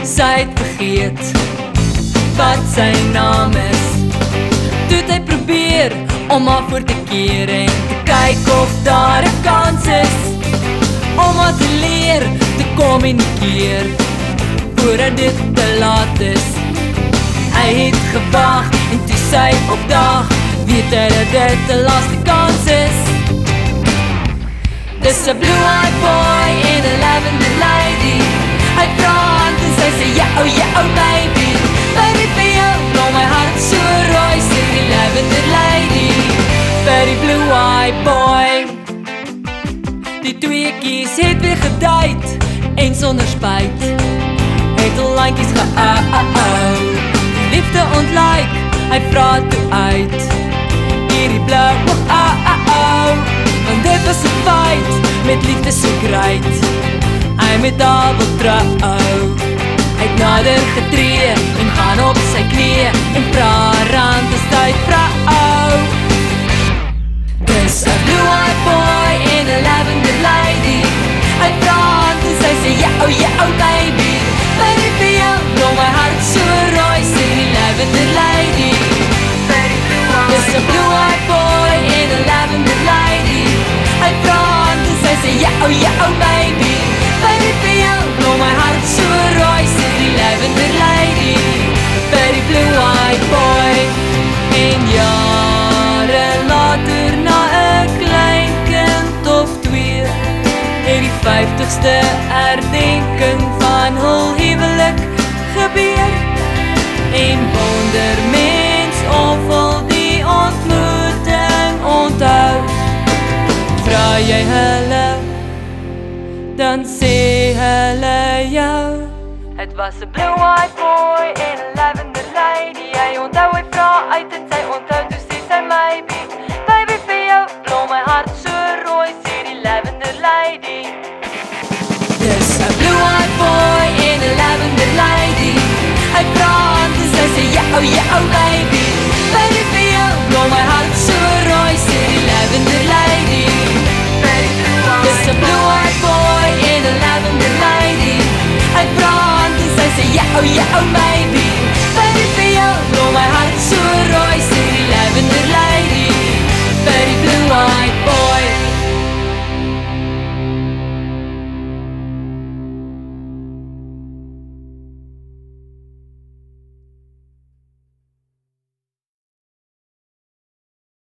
Sy het vergeet wat sy naam is. Toe het hy probeer om haar voor te keer en te kyk of daar 'n kans is om haar te leer te kommunikeer voordat dit te laat is. Hy het gewag en toe sy opdaag, weet hy dat dit die laaste kans is. Dis 'n blue-eyed boy en 'n lavender lady. Hy praat en sy sê, ja, oh baby, baby vir jou, blow my heart so rooi, sê die lavender lady, vir die blue-eyed boy. Die tweekies het weer gedate en sonder spyt het al landjies ge-oh. Die liefde ontlyk, hy praat toe uit, hierdie blou, want dit was 'n feit, met liefde so great, hy met haar wil trou. Hy het nader getree en gaan op sy knieë en praat rand is tyd vrou. Dis 'n blue-eyed boy en 'n lavender lady. Hy praat en sy sê, ja, oh baby, baby vir jou, blow my heart so rooi, sê die lavender lady. Dis 'n blue-eyed boy en 'n lavender lady. Hy praat en sy sê, ja, oh baby, baby vir jou, blow my heart so rooi, sê die lavender lady, vir die blue-eyed boy. En jare later, na 'n klein kind of 2, het die 50ste herdenking van hul huwelik gebeur. En wonder mens of al die ontmoeting onthou. Vra jy hulle, dan sê hulle jou. Het was 'n blue-eyed boy en 'n lavender lady. Hy onthou, hy vra uit en sy onthou, toe sê sy maybe, baby vir jou, blow my heart so rooi, sê die lavender lady. Dis 'n blue-eyed boy en 'n lavender lady. Hy praat en sy sê, ja, oh baby, baby vir jou, blow my heart so rooi, sê die lavender lady. Dis 'n blue-eyed boy en 'n lavender lady. Hy praat en sy sê, ja, oh baby,